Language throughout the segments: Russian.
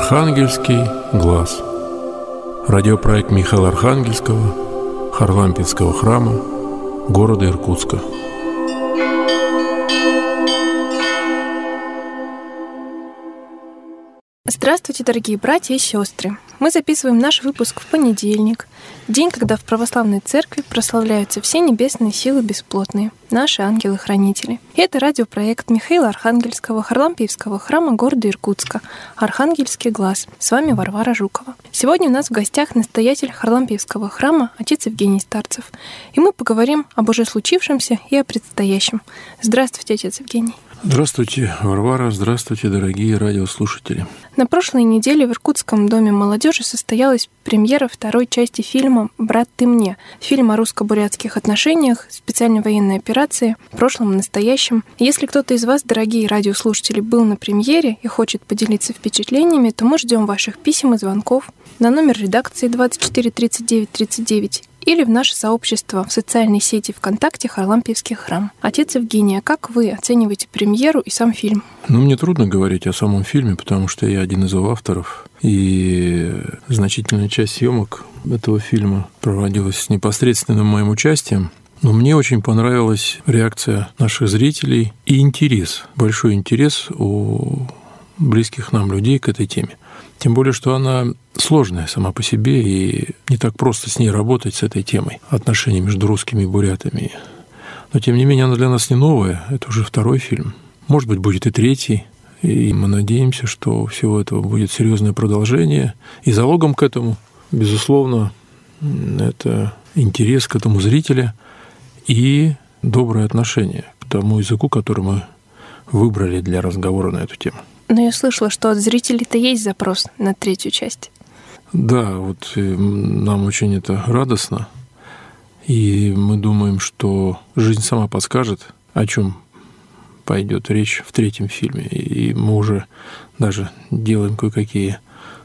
Архангельский глаз. Радиопроект Михаила Архангельского, Харлампийского храма, города Иркутска. Здравствуйте, дорогие братья и сестры! Мы записываем наш выпуск в понедельник, день, когда в православной церкви прославляются все небесные силы бесплотные, наши ангелы-хранители. И это радиопроект Михаила Архангельского, Харлампийского храма города Иркутска, Архангельский глаз. С вами Варвара Жукова. Сегодня у нас в гостях настоятель Харлампийского храма, отец Евгений Старцев. И мы поговорим об уже случившемся и о предстоящем. Здравствуйте, отец Евгений. Здравствуйте, Варвара. Здравствуйте, дорогие радиослушатели. На прошлой неделе в Иркутском доме молодежи состоялась премьера второй части фильма «Брат, ты мне». Фильм о русско-бурятских отношениях, специальной военной операции, прошлом и настоящем. Если кто-то из вас, дорогие радиослушатели, был на премьере и хочет поделиться впечатлениями, то мы ждем ваших писем и звонков на номер редакции 24 39 39 или в наше сообщество в социальной сети ВКонтакте «Харлампийский храм». Отец Евгений, а как вы оцениваете премьеру и сам фильм? Мне трудно говорить о самом фильме, потому что я один из его авторов, и значительная часть съемок этого фильма проводилась с непосредственным моим участием. Но мне очень понравилась реакция наших зрителей и интерес, большой интерес у близких нам людей к этой теме. Тем более, что она сложная сама по себе, и не так просто с ней работать, с этой темой отношений между русскими и бурятами. Но, тем не менее, она для нас не новая, это уже второй фильм. Может быть, будет и третий, и мы надеемся, что у всего этого будет серьезное продолжение. И залогом к этому, безусловно, это интерес к этому зрителя и доброе отношение к тому языку, который мы выбрали для разговора на эту тему. Но я слышала, что от зрителей-то есть запрос на третью часть. Да, нам очень это радостно. И мы думаем, что жизнь сама подскажет, о чем пойдет речь в третьем фильме. И мы уже даже делаем кое-какие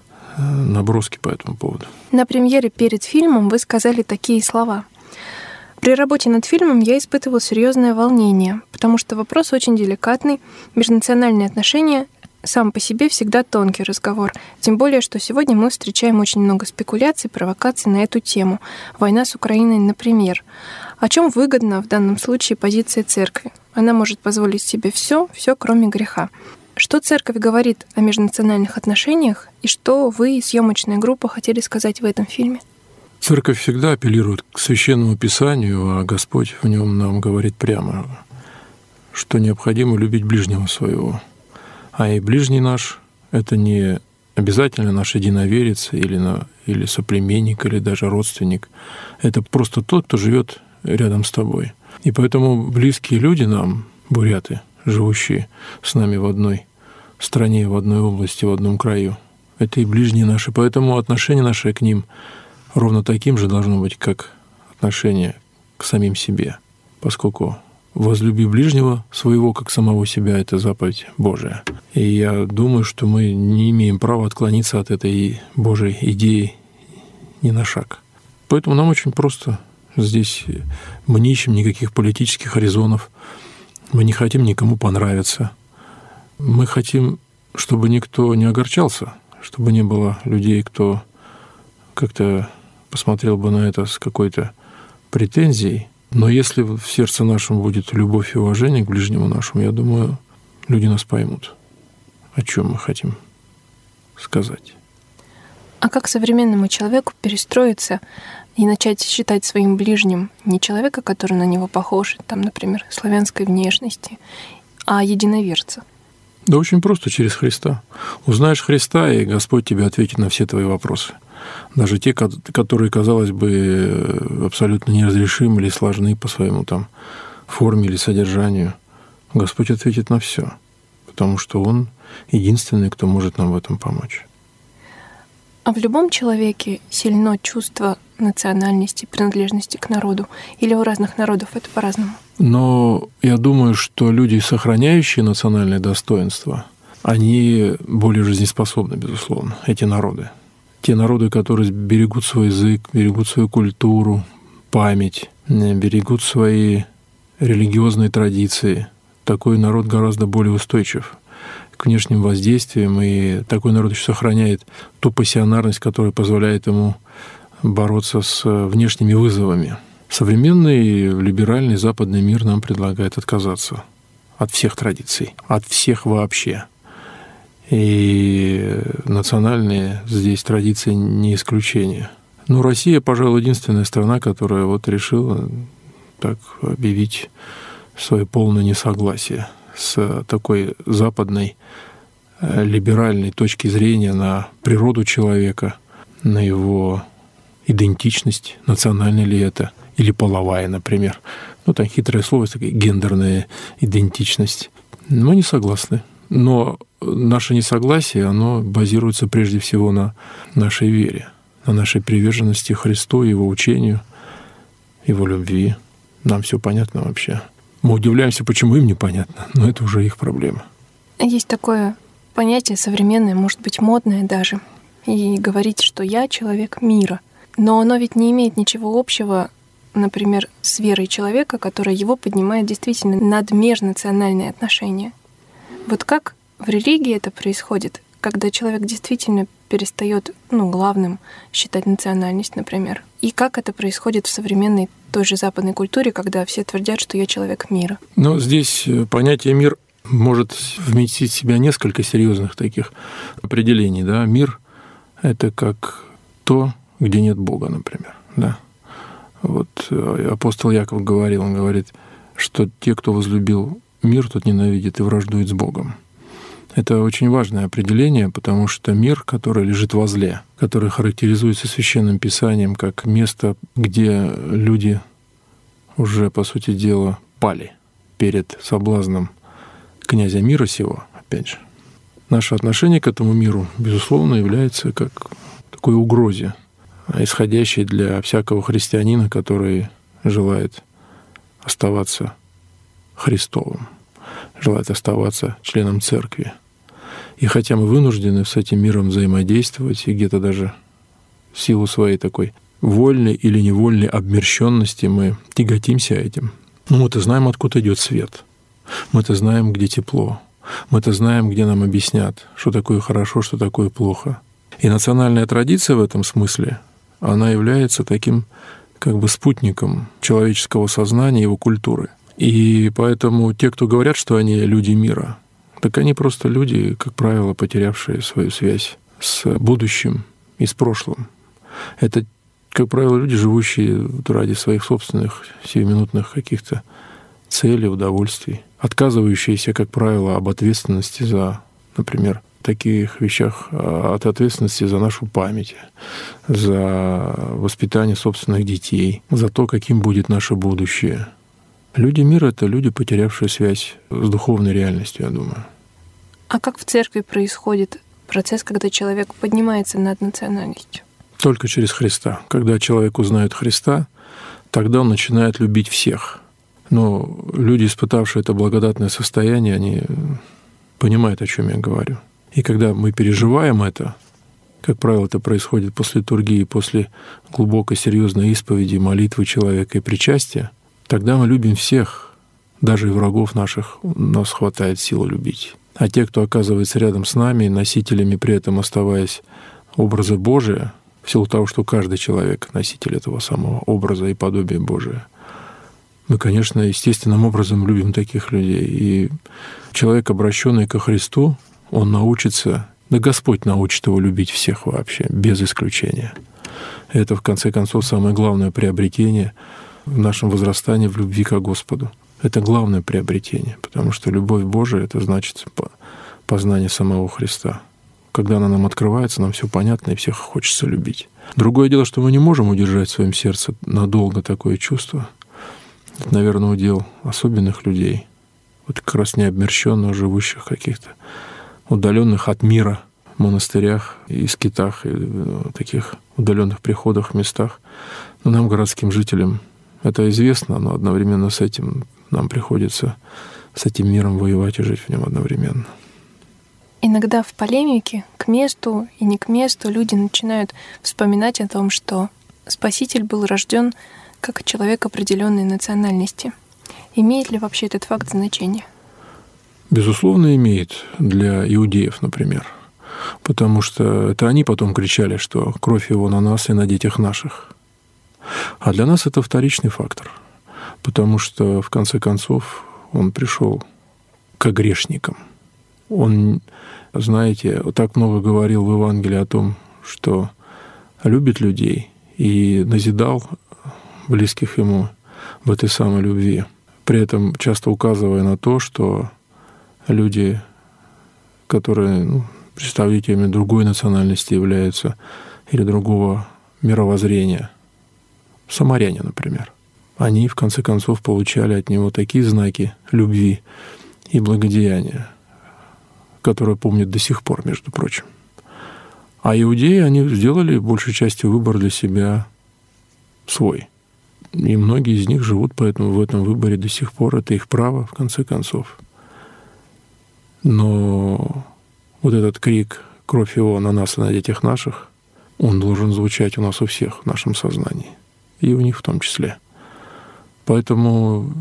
наброски по этому поводу. На премьере перед фильмом вы сказали такие слова. При работе над фильмом я испытывал серьезное волнение, потому что вопрос очень деликатный, межнациональные отношения сам по себе всегда тонкий разговор. Тем более, что сегодня мы встречаем очень много спекуляций, провокаций на эту тему. Война с Украиной, например. О чем выгодна в данном случае позиция церкви? Она может позволить себе все, кроме греха. Что церковь говорит о межнациональных отношениях и что вы и съемочная группа хотели сказать в этом фильме? Церковь всегда апеллирует к Священному Писанию, а Господь в нем нам говорит прямо, что необходимо любить ближнего своего. А и ближний наш — это не обязательно наш единоверец или соплеменник, или даже родственник. Это просто тот, кто живет рядом с тобой. И поэтому близкие люди нам, буряты, живущие с нами в одной стране, в одной области, в одном краю, это и ближние наши. Поэтому отношение наше к ним ровно таким же должно быть, как отношение к самим себе, поскольку «возлюби ближнего своего, как самого себя» — это заповедь Божия. И я думаю, что мы не имеем права отклониться от этой Божьей идеи ни на шаг. Поэтому нам очень просто. Здесь мы не ищем никаких политических резонов, мы не хотим никому понравиться. Мы хотим, чтобы никто не огорчался, чтобы не было людей, кто как-то посмотрел бы на это с какой-то претензией. Но если в сердце нашем будет любовь и уважение к ближнему нашему, я думаю, люди нас поймут, о чем мы хотим сказать. А как современному человеку перестроиться и начать считать своим ближним не человека, который на него похож, там, например, славянской внешности, а единоверца? Да очень просто, через Христа. Узнаешь Христа, и Господь тебе ответит на все твои вопросы. Даже те, которые, казалось бы, абсолютно неразрешимы или сложны по своему форме или содержанию. Господь ответит на все, потому что Он единственный, кто может нам в этом помочь. А в любом человеке сильно чувство национальности, принадлежности к народу? Или у разных народов это по-разному? Но я думаю, что люди, сохраняющие национальное достоинство, они более жизнеспособны, безусловно, эти народы. Те народы, которые берегут свой язык, берегут свою культуру, память, берегут свои религиозные традиции. Такой народ гораздо более устойчив к внешним воздействиям, и такой народ еще сохраняет ту пассионарность, которая позволяет ему бороться с внешними вызовами. Современный либеральный западный мир нам предлагает отказаться от всех традиций, от всех вообще. И национальные здесь традиции не исключение. Но Россия, пожалуй, единственная страна, которая вот решила так объявить свое полное несогласие с такой западной либеральной точки зрения на природу человека, на его идентичность, национальная ли это, или половая, например. Ну, там хитрое слово, такая гендерная идентичность. Мы не согласны. Но наше несогласие, оно базируется прежде всего на нашей вере, на нашей приверженности Христу, Его учению, Его любви. Нам все понятно вообще. Мы удивляемся, почему им непонятно, но это уже их проблема. Есть такое понятие современное, может быть, модное даже, и говорить, что я человек мира. Но оно ведь не имеет ничего общего, например, с верой человека, которая его поднимает действительно над межнациональные отношения. Вот как в религии это происходит, когда человек действительно перестает, главным считать национальность, например. И как это происходит в современной той же западной культуре, когда все твердят, что я человек мира. Но здесь понятие «мир» может вместить в себя несколько серьезных таких определений. Да? Мир — это как то, где нет Бога, например. Да? Вот апостол Яков говорил, он говорит, что те, кто возлюбил мир, тот ненавидит и враждует с Богом. Это очень важное определение, потому что мир, который лежит возле, который характеризуется Священным Писанием как место, где люди уже, по сути дела, пали перед соблазном князя мира сего, опять же. Наше отношение к этому миру, безусловно, является как такой угрозе, исходящей для всякого христианина, который желает оставаться Христовым, желает оставаться членом церкви. И хотя мы вынуждены с этим миром взаимодействовать, и где-то даже в силу своей такой вольной или невольной обмерщенности мы тяготимся этим. Но мы-то знаем, откуда идет свет. Мы-то знаем, где тепло. Мы-то знаем, где нам объяснят, что такое хорошо, что такое плохо. И национальная традиция в этом смысле, она является таким как бы спутником человеческого сознания, его культуры. И поэтому те, кто говорят, что они люди мира, так они просто люди, как правило, потерявшие свою связь с будущим и с прошлым. Это, как правило, люди, живущие ради своих собственных сиюминутных каких-то целей, удовольствий, отказывающиеся, как правило, об ответственности за, например, таких вещах, от ответственности за нашу память, за воспитание собственных детей, за то, каким будет наше будущее. Люди мира — это люди, потерявшие связь с духовной реальностью, я думаю. А как в церкви происходит процесс, когда человек поднимается над национальностью? Только через Христа. Когда человек узнает Христа, тогда он начинает любить всех. Но люди, испытавшие это благодатное состояние, они понимают, о чем я говорю. И когда мы переживаем это, как правило, это происходит после литургии, после глубокой, серьезной исповеди, молитвы человека и причастия, тогда мы любим всех, даже и врагов наших нас хватает силы любить. А те, кто оказывается рядом с нами, носителями при этом оставаясь образа Божия, в силу того, что каждый человек носитель этого самого образа и подобия Божия, мы, конечно, естественным образом любим таких людей. И человек, обращенный ко Христу, он научится, да Господь научит его любить всех вообще, без исключения. Это, в конце концов, самое главное приобретение в нашем возрастании в любви к Господу. Это главное приобретение, потому что любовь Божия — это значит познание самого Христа. Когда она нам открывается, нам все понятно, и всех хочется любить. Другое дело, что мы не можем удержать в своем сердце надолго такое чувство. Это, наверное, удел особенных людей, вот как раз необмерщенных, живущих в каких-то удаленных от мира монастырях и скитах, и таких удаленных приходах, местах. Но нам, городским жителям, это известно, но одновременно с этим нам приходится с этим миром воевать и жить в нем одновременно. Иногда в полемике к месту и не к месту люди начинают вспоминать о том, что Спаситель был рожден как человек определенной национальности. Имеет ли вообще этот факт значение? Безусловно, имеет для иудеев, например. Потому что это они потом кричали, что кровь его на нас и на детях наших. А для нас это вторичный фактор. Потому что, в конце концов, он пришел к грешникам. Он, знаете, так много говорил в Евангелии о том, что любит людей и назидал близких ему в этой самой любви. При этом часто указывая на то, что люди, которые представителями другой национальности являются или другого мировоззрения, самаряне, например, они, в конце концов, получали от него такие знаки любви и благодеяния, которые помнят до сих пор, между прочим. А иудеи, они сделали большей частью выбор для себя свой. И многие из них живут поэтому в этом выборе до сих пор. Это их право, в конце концов. Но вот этот крик «Кровь его на нас и на детях наших», он должен звучать у нас у всех в нашем сознании. И у них в том числе. Поэтому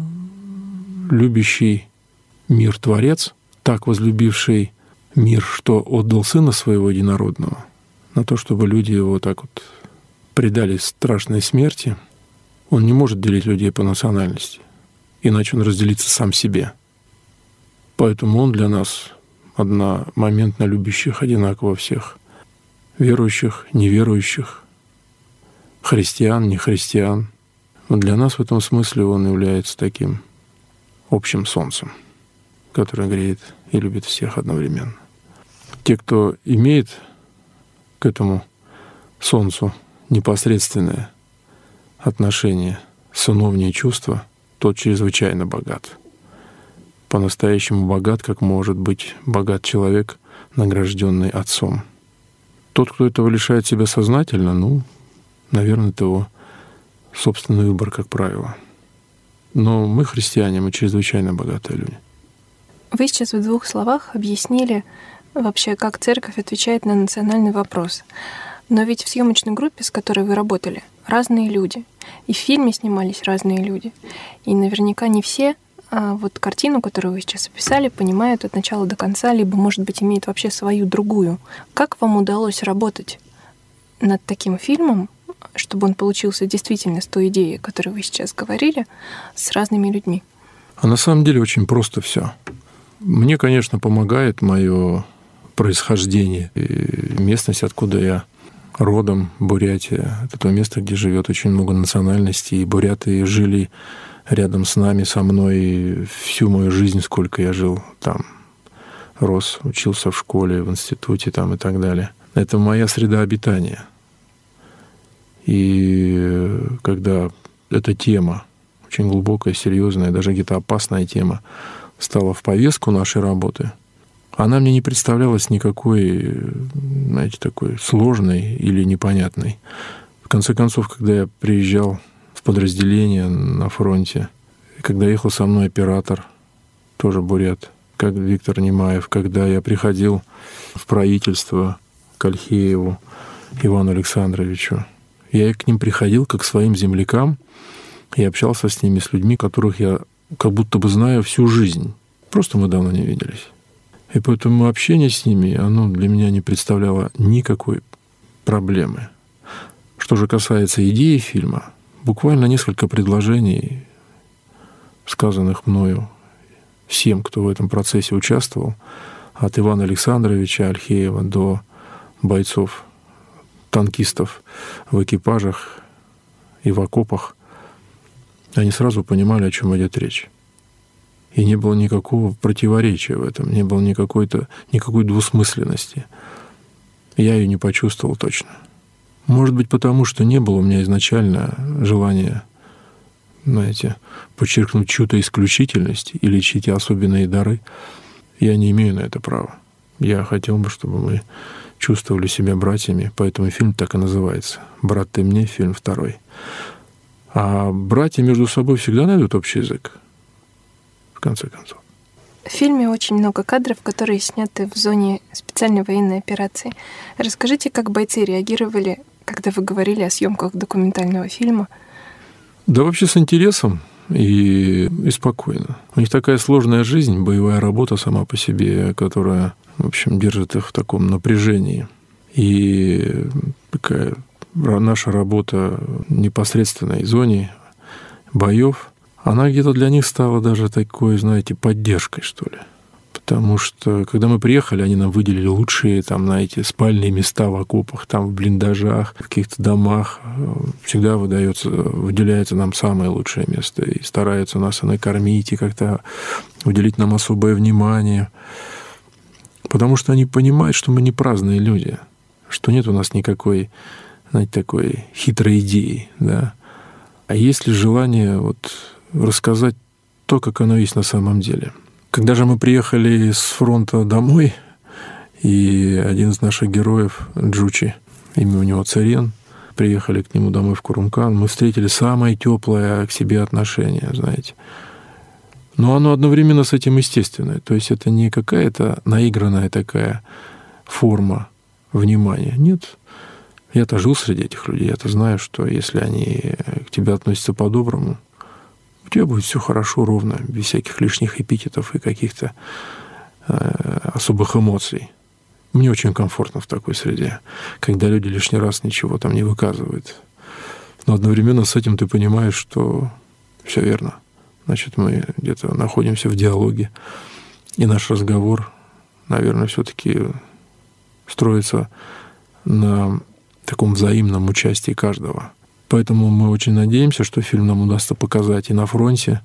любящий мир Творец, так возлюбивший мир, что отдал Сына Своего Единородного, на то, чтобы люди его так вот предали страшной смерти, он не может делить людей по национальности, иначе он разделится сам себе. Поэтому он для нас одномоментно любящих одинаково всех, верующих, неверующих, христиан, нехристиан. Но для нас в этом смысле он является таким общим солнцем, которое греет и любит всех одновременно. Те, кто имеет к этому солнцу непосредственное отношение, сыновние чувства, тот чрезвычайно богат. По-настоящему богат, как может быть богат человек, награжденный отцом. Тот, кто этого лишает себя сознательно, наверное, это его собственный выбор, как правило. Но мы, христиане, мы чрезвычайно богатые люди. Вы сейчас в 2 словах объяснили вообще, как церковь отвечает на национальный вопрос. Но ведь в съемочной группе, с которой вы работали, разные люди. И в фильме снимались разные люди. И наверняка не все вот картину, которую вы сейчас описали, понимают от начала до конца, либо, может быть, имеют вообще свою другую. Как вам удалось работать над таким фильмом, чтобы он получился действительно с той идеей, о которой вы сейчас говорили, с разными людьми? А на самом деле очень просто все. Мне, конечно, помогает мое происхождение и местность, откуда я родом, Бурятия. Это то место, где живет очень много национальностей. И буряты жили рядом с нами, со мной всю мою жизнь, сколько я жил там. Рос, учился в школе, в институте там, и так далее. Это моя среда обитания. И когда эта тема, очень глубокая, серьезная, даже где-то опасная тема, стала в повестку нашей работы, она мне не представлялась никакой, знаете, такой сложной или непонятной. В конце концов, когда я приезжал в подразделение на фронте, когда ехал со мной оператор, тоже бурят, как Виктор Немаев, когда я приходил в правительство к Альхееву Ивану Александровичу, я к ним приходил как к своим землякам и общался с ними, с людьми, которых я как будто бы знаю всю жизнь. Просто мы давно не виделись. И поэтому общение с ними, оно для меня не представляло никакой проблемы. Что же касается идеи фильма, буквально несколько предложений, сказанных мною всем, кто в этом процессе участвовал, от Ивана Александровича Альхеева до бойцов, танкистов в экипажах и в окопах, они сразу понимали, о чем идет речь. И не было никакого противоречия в этом, не было никакой двусмысленности. Я ее не почувствовал точно. Может быть, потому что не было у меня изначально желания, знаете, подчеркнуть чью-то исключительность или чьи-то особенные дары. Я не имею на это права. Я хотел бы, чтобы мы чувствовали себя братьями, поэтому фильм так и называется «Брат ты мне», фильм 2. А братья между собой всегда найдут общий язык, в конце концов. В фильме очень много кадров, которые сняты в зоне специальной военной операции. Расскажите, как бойцы реагировали, когда вы говорили о съемках документального фильма? Да вообще с интересом. и спокойно. У них такая сложная жизнь, боевая работа сама по себе, которая, в общем, держит их в таком напряжении. И такая наша работа в непосредственной зоне боев, она где-то для них стала даже такой, знаете, поддержкой, что ли. Потому что, когда мы приехали, они нам выделили лучшие, там, знаете, спальные места в окопах, там, в блиндажах, в каких-то домах. Всегда выделяется нам самое лучшее место. И стараются нас и накормить, и как-то уделить нам особое внимание. Потому что они понимают, что мы не праздные люди, что нет у нас никакой, знаете, такой хитрой идеи, да. А есть ли желание вот рассказать то, как оно есть на самом деле. Когда же мы приехали с фронта домой, и один из наших героев, Джучи, имя у него Царен, приехали к нему домой в Курумкан, мы встретили самое теплое к себе отношение, знаете. Но оно одновременно с этим естественное. То есть это не какая-то наигранная такая форма внимания. Нет. Я-то жил среди этих людей, я-то знаю, что если они к тебе относятся по-доброму, у тебя будет все хорошо, ровно, без всяких лишних эпитетов и каких-то особых эмоций. Мне очень комфортно в такой среде, когда люди лишний раз ничего там не выказывают. Но одновременно с этим ты понимаешь, что все верно. Значит, мы где-то находимся в диалоге, и наш разговор, наверное, все-таки строится на таком взаимном участии каждого. Поэтому мы очень надеемся, что фильм нам удастся показать и на фронте,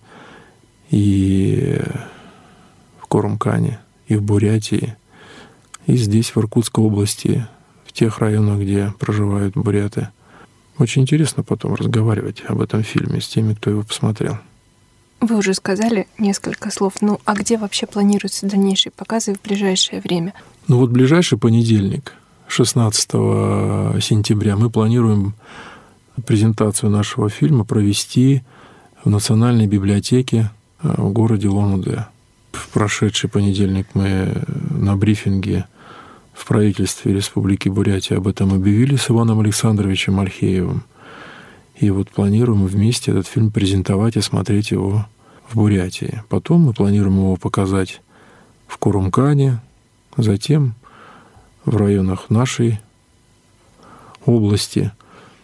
и в Курумкане, и в Бурятии, и здесь, в Иркутской области, в тех районах, где проживают буряты. Очень интересно потом разговаривать об этом фильме с теми, кто его посмотрел. Вы уже сказали несколько слов. А где вообще планируются дальнейшие показы в ближайшее время? Вот ближайший понедельник, 16 сентября, мы планируем презентацию нашего фильма провести в Национальной библиотеке в городе Улан-Удэ. В прошедший понедельник мы на брифинге в правительстве Республики Бурятия об этом объявили с Иваном Александровичем Альхеевым. И вот планируем вместе этот фильм презентовать и смотреть его в Бурятии. Потом мы планируем его показать в Курумкане, затем в районах нашей области.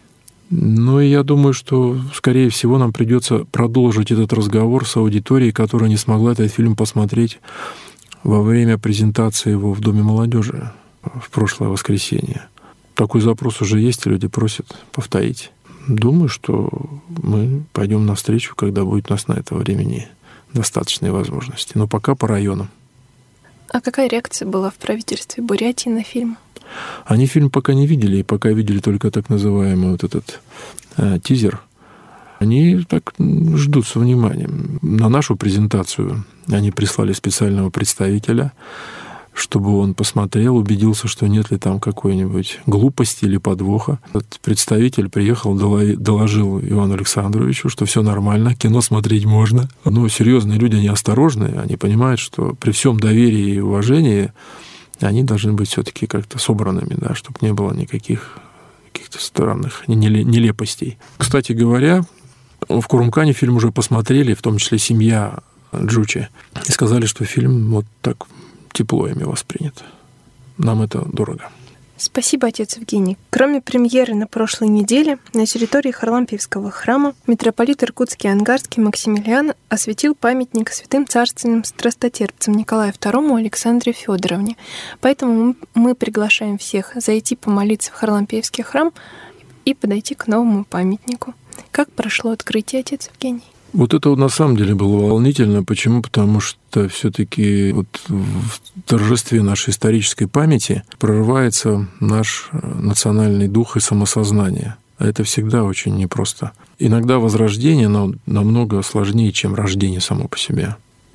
И я думаю, что, скорее всего, нам придется продолжить этот разговор с аудиторией, которая не смогла этот фильм посмотреть во время презентации его в Доме молодежи в прошлое воскресенье. Такой запрос уже есть, и люди просят повторить. Думаю, что мы пойдем навстречу, когда будет у нас на это времени достаточные возможности. Но пока по районам. А какая реакция была в правительстве Бурятии на фильм? Они фильм пока не видели, и пока видели только так называемый вот этот тизер. Они так ждут с вниманием. На нашу презентацию они прислали специального представителя, чтобы он посмотрел, убедился, что нет ли там какой-нибудь глупости или подвоха. Этот представитель приехал, доложил Ивану Александровичу, что все нормально, кино смотреть можно. Но серьезные люди, они осторожные, они понимают, что при всем доверии и уважении они должны быть все-таки как-то собранными, да, чтобы не было никаких каких-то странных нелепостей. Кстати говоря, в Курумкане фильм уже посмотрели, в том числе семья Джучи, и сказали, что фильм вот так тепло ими воспринят. Нам это дорого. Спасибо, отец Евгений. Кроме премьеры на прошлой неделе, на территории Харлампиевского храма митрополит Иркутский и Ангарский Максимилиан осветил памятник святым царственным страстотерпцам Николаю II и Александре Федоровне. Поэтому мы приглашаем всех зайти помолиться в Харлампиевский храм и подойти к новому памятнику. Как прошло открытие, отец Евгений? Вот это на самом деле было волнительно. Почему? Потому что все-таки вот в торжестве нашей исторической памяти прорывается наш национальный дух и самосознание. А это всегда очень непросто. Иногда возрождение намного сложнее, чем рождение само по себе.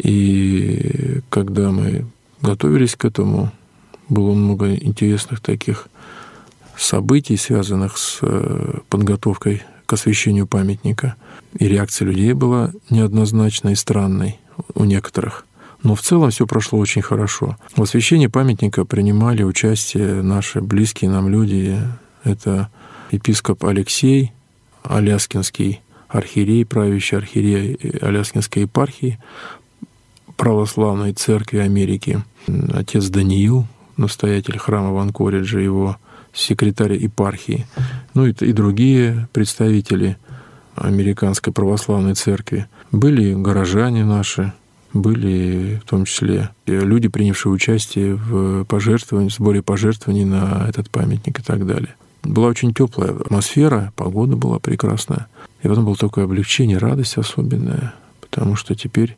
И когда мы готовились к этому, было много интересных таких событий, связанных с подготовкой к освящению памятника. И реакция людей была неоднозначной и странной у некоторых. Но в целом все прошло очень хорошо. В освящении памятника принимали участие наши близкие нам люди. Это епископ Алексей Аляскинский, архиерей, правящий архиерей Аляскинской епархии Православной Церкви Америки, отец Даниил, настоятель храма в Анкоридже, его секретарь епархии, ну и другие представители Американской Православной Церкви. Были горожане наши, были в том числе люди, принявшие участие в сборе пожертвований на этот памятник и так далее. Была очень теплая атмосфера, погода была прекрасная. И потом было такое облегчение, радость особенная, потому что теперь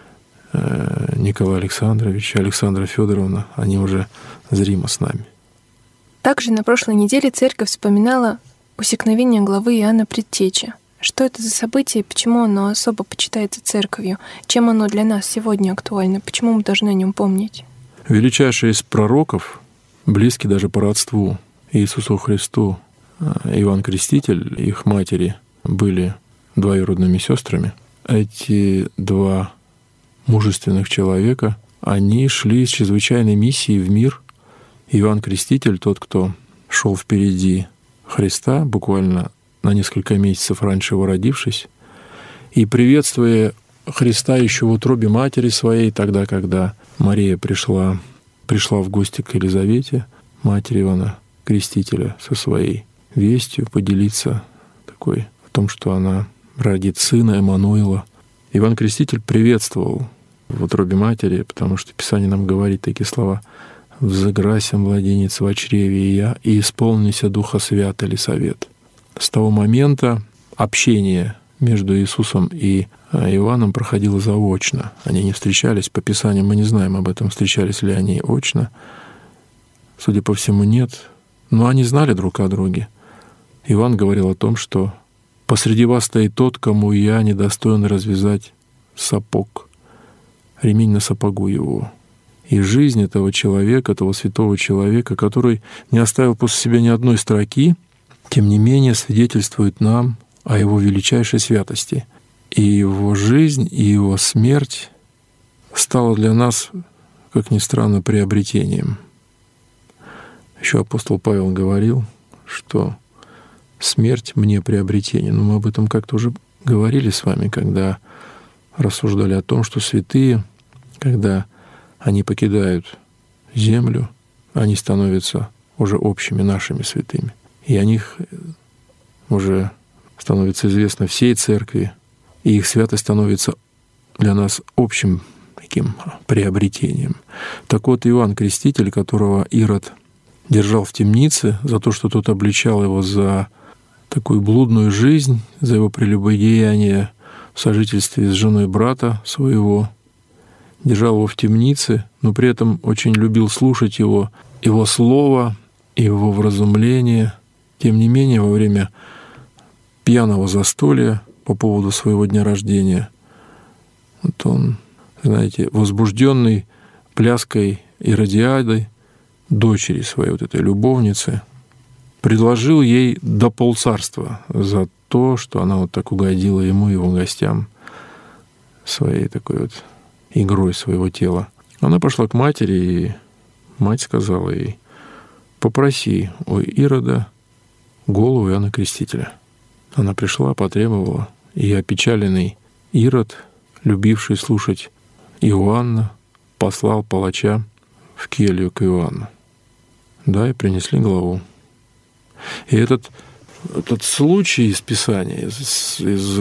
Николай Александрович и Александра Федоровна, они уже зримо с нами. Также на прошлой неделе церковь вспоминала усекновение главы Иоанна Предтечи. Что это за событие и почему оно особо почитается церковью? Чем оно для нас сегодня актуально? Почему мы должны о нем помнить? Величайший из пророков, близкий даже по родству Иисусу Христу, Иоанн Креститель и их матери были двоюродными сестрами. Эти два мужественных человека, они шли с чрезвычайной миссией в мир. Иоанн Креститель, тот, кто шел впереди Христа, буквально на несколько месяцев раньше его родившись, и приветствуя Христа еще в утробе матери своей, тогда, когда Мария пришла в гости к Елизавете, матери Иоанна Крестителя, со своей вестью поделиться такой о том, что она родит сына Эммануила. Иоанн Креститель приветствовал в утробе матери, потому что Писание нам говорит такие слова: «Взыграся, младенец, во чреве я, и исполнися Духа Свята, Елисавет». С того момента общение между Иисусом и Иоанном проходило заочно. Они не встречались, по Писанию мы не знаем об этом, встречались ли они очно. Судя по всему, нет. Но они знали друг о друге. Иоанн говорил о том, что «посреди вас стоит тот, кому я недостоин развязать сапог, ремень на сапогу его». И жизнь этого человека, этого святого человека, который не оставил после себя ни одной строки, тем не менее свидетельствует нам о его величайшей святости. И его жизнь, и его смерть стала для нас, как ни странно, приобретением. Еще апостол Павел говорил, что смерть мне приобретение. Но мы об этом как-то уже говорили с вами, когда рассуждали о том, что святые, когда они покидают землю, они становятся уже общими нашими святыми. И о них уже становится известно всей церкви, и их святость становится для нас общим таким приобретением. Так вот, Иоанн Креститель, которого Ирод держал в темнице за то, что тот обличал его за такую блудную жизнь, за его прелюбодеяние в сожительстве с женой брата своего, держал его в темнице, но при этом очень любил слушать его слово, его вразумление. Тем не менее, во время пьяного застолья по поводу своего дня рождения, вот он, знаете, возбужденный пляской Иродиады, дочери своей, вот этой любовницы, предложил ей до полцарства за то, что она вот так угодила ему и его гостям своей такой вот игрой своего тела. Она пошла к матери, и мать сказала ей: «Попроси у Ирода голову Иоанна Крестителя». Она пришла, потребовала, и опечаленный Ирод, любивший слушать Иоанна, послал палача в келью к Иоанну. Да, и принесли главу. И этот случай из Писания, из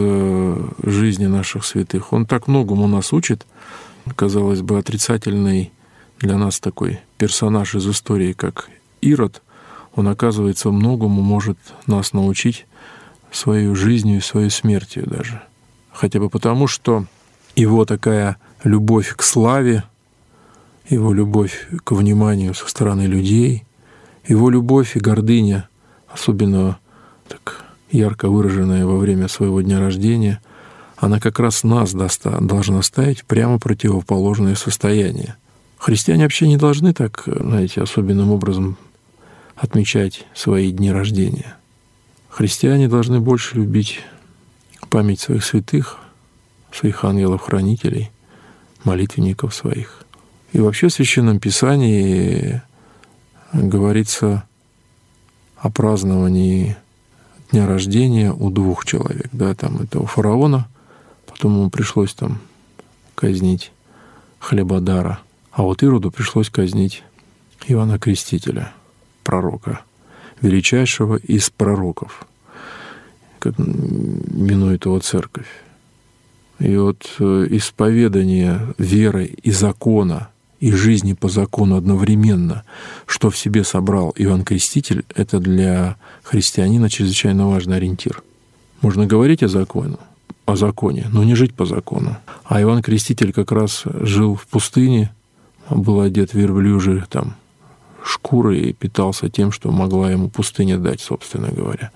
жизни наших святых, он так многому нас учит. Казалось бы, отрицательный для нас такой персонаж из истории, как Ирод, он, оказывается, многому может нас научить своей жизнью и своей смертью даже. Хотя бы потому, что его такая любовь к славе, его любовь к вниманию со стороны людей, его любовь и гордыня, особенно так ярко выраженная во время своего дня рождения, она как раз нас должна ставить в прямо противоположное состояние. Христиане вообще не должны так, знаете, особенным образом отмечать свои дни рождения. Христиане должны больше любить память своих святых, своих ангелов-хранителей, молитвенников своих. И вообще в Священном Писании говорится о праздновании дня рождения у 2 человек. Да, там это у фараона, потом ему пришлось там казнить хлебодара, а вот Ироду пришлось казнить Иоанна Крестителя, пророка, величайшего из пророков, как именует его церковь. И вот исповедание веры и закона, и жизни по закону одновременно, что в себе собрал Иоанн Креститель, это для христианина чрезвычайно важный ориентир. Можно говорить о законе, но не жить по закону. А Иоанн Креститель как раз жил в пустыне, был одет в верблюжьи там шкуры и питался тем, что могла ему пустыня дать, собственно говоря.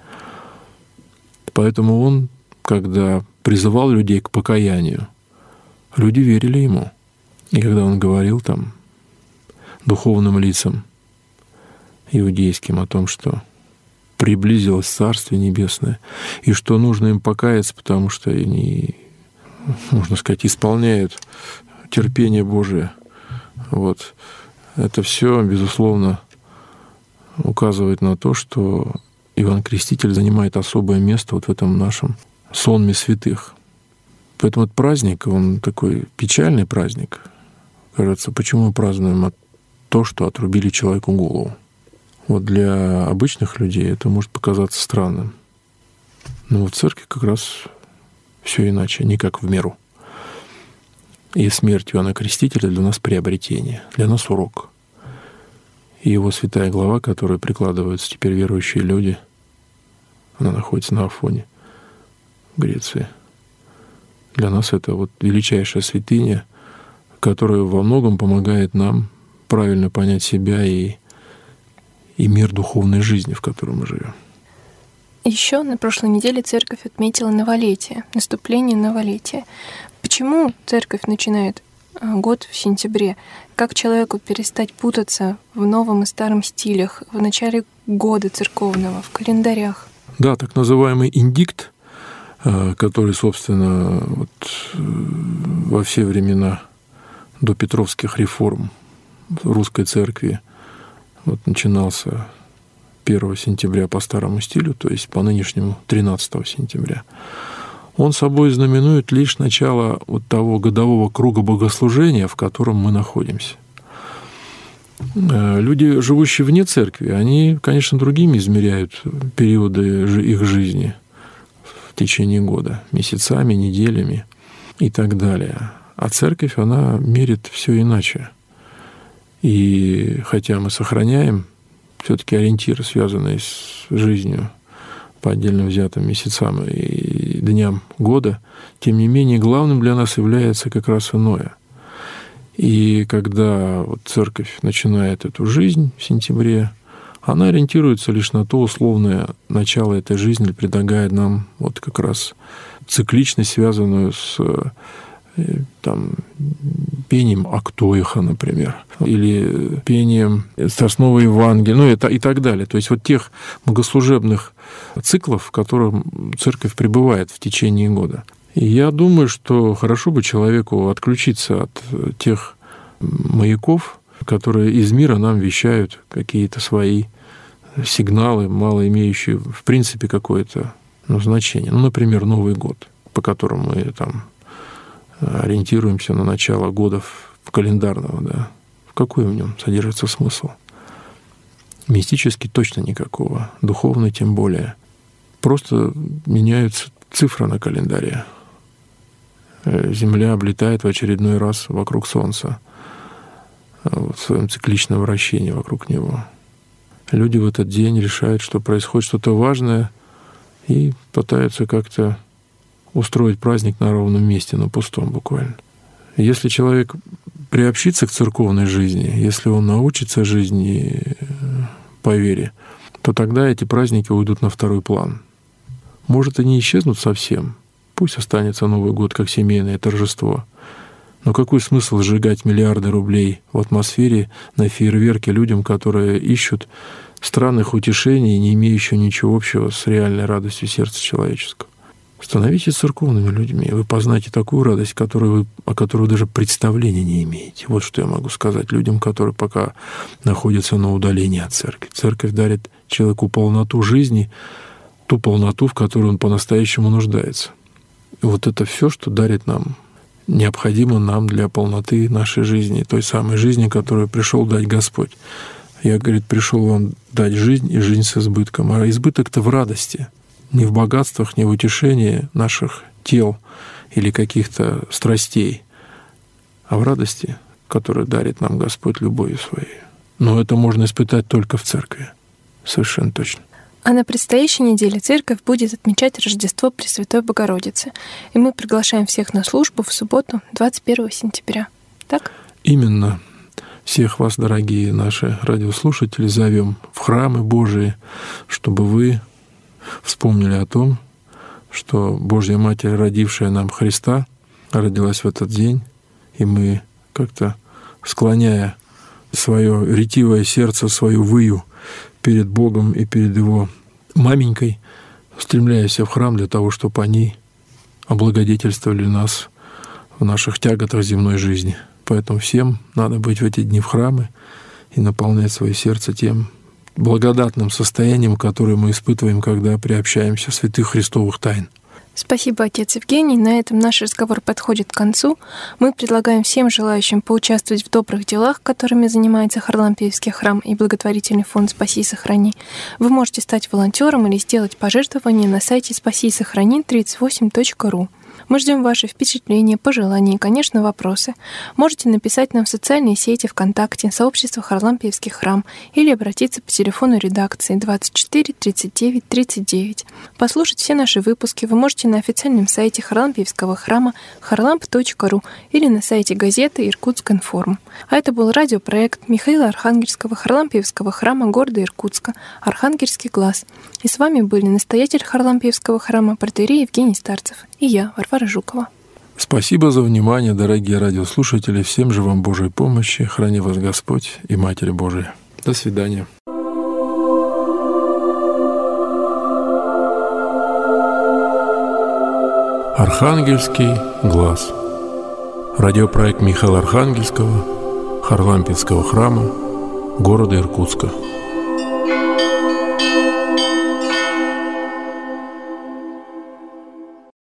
Поэтому он, когда призывал людей к покаянию, люди верили ему. И когда он говорил там духовным лицам иудейским о том, что приблизилось Царствие Небесное, и что нужно им покаяться, потому что они, можно сказать, исполняют терпение Божие. Вот. Это все, безусловно, указывает на то, что Иоанн Креститель занимает особое место вот в этом нашем сонме святых. Поэтому этот праздник, он такой печальный праздник. Кажется, почему мы празднуем то, что отрубили человеку голову? Вот для обычных людей это может показаться странным. Но в церкви как раз все иначе, не как в меру. И смерть Иоанна Крестителя для нас приобретение, для нас урок. И его святая глава, которую прикладываются теперь верующие люди, она находится на Афоне, в Греции. Для нас это вот величайшая святыня, которая во многом помогает нам правильно понять себя и мир духовной жизни, в котором мы живем. Еще на прошлой неделе церковь отметила новолетие, наступление новолетия. Почему церковь начинает год в сентябре? Как человеку перестать путаться в новом и старом стилях, в начале года церковного, в календарях? Да, так называемый индикт, который, собственно, вот во все времена до Петровских реформ в русской церкви вот начинался 1 сентября по старому стилю, то есть по нынешнему 13 сентября. Он собой знаменует лишь начало вот того годового круга богослужения, в котором мы находимся. Люди, живущие вне церкви, они, конечно, другими измеряют периоды их жизни в течение года, месяцами, неделями и так далее. А церковь, она мерит все иначе. И хотя мы сохраняем все-таки ориентиры, связанные с жизнью по отдельно взятым месяцам и дням года, тем не менее главным для нас является как раз иное. И когда вот церковь начинает эту жизнь в сентябре, она ориентируется лишь на то условное начало этой жизни, предлагает нам вот как раз цикличность, связанную с там, пением Актоиха, например, или пением Страстного Евангелия, ну и так далее. То есть вот тех богослужебных циклов, в которых церковь пребывает в течение года. И я думаю, что хорошо бы человеку отключиться от тех маяков, которые из мира нам вещают какие-то свои сигналы, мало имеющие в принципе какое-то значение. Ну, например, Новый год, по которому мы там ориентируемся на начало года календарного, да. В какой в нем содержится смысл? Мистически точно никакого, духовный тем более. Просто меняются цифры на календаре. Земля облетает в очередной раз вокруг Солнца в своем цикличном вращении вокруг него. Люди в этот день решают, что происходит что-то важное, и пытаются как-то устроить праздник на ровном месте, на пустом буквально. Если человек приобщится к церковной жизни, если он научится жизни по вере, то тогда эти праздники уйдут на второй план. Может, и не исчезнут совсем. Пусть останется Новый год как семейное торжество. Но какой смысл сжигать миллиарды рублей в атмосфере на фейерверке людям, которые ищут странных утешений, не имеющих ничего общего с реальной радостью сердца человеческого? Становитесь церковными людьми, и вы познаете такую радость, о которой вы даже представления не имеете. Вот что я могу сказать людям, которые пока находятся на удалении от церкви. Церковь дарит человеку полноту жизни ту полноту, в которой он по-настоящему нуждается. И вот это все, что дарит нам, необходимо нам для полноты нашей жизни, той самой жизни, которую пришел дать Господь. Я, говорит, пришел вам дать жизнь и жизнь с избытком. А избыток-то в радости, не в богатствах, не в утешении наших тел или каких-то страстей, а в радости, которую дарит нам Господь любовью своей. Но это можно испытать только в церкви. Совершенно точно. А на предстоящей неделе церковь будет отмечать Рождество Пресвятой Богородицы. И мы приглашаем всех на службу в субботу, 21 сентября. Так? Именно. Всех вас, дорогие наши радиослушатели, зовем в храмы Божии, чтобы вы вспомнили о том, что Божья Матерь, родившая нам Христа, родилась в этот день, и мы как-то, склоняя свое ретивое сердце, свою выю перед Богом и перед Его маменькой, устремляясь в храм для того, чтобы они облагодетельствовали нас в наших тяготах земной жизни. Поэтому всем надо быть в эти дни в храмы и наполнять свое сердце тем благодатным состоянием, которое мы испытываем, когда приобщаемся святых христовых тайн. Спасибо, отец Евгений. На этом наш разговор подходит к концу. Мы предлагаем всем желающим поучаствовать в добрых делах, которыми занимается Харлампиевский храм и благотворительный фонд «Спаси и сохрани». Вы можете стать волонтером или сделать пожертвование на сайте спаси-и-сохрани38.ру. Мы ждем ваши впечатления, пожелания и, конечно, вопросы. Можете написать нам в социальные сети ВКонтакте, сообщество Харлампиевский храм или обратиться по телефону редакции 24 39 39. Послушать все наши выпуски вы можете на официальном сайте Харлампиевского храма harlamp.ru или на сайте газеты «Иркутск-информ». А это был радиопроект Михаила Архангельского Харлампиевского храма города Иркутска «Архангельский глаз». И с вами были настоятель Харлампиевского храма протоиерей Евгений Старцев и я, Варвара Жукова. Спасибо за внимание, дорогие радиослушатели. Всем же вам Божьей помощи. Храни вас Господь и Матерь Божия. До свидания. Архангельский глаз. Радиопроект Михаила Архангельского, Харлампиевского храма, города Иркутска.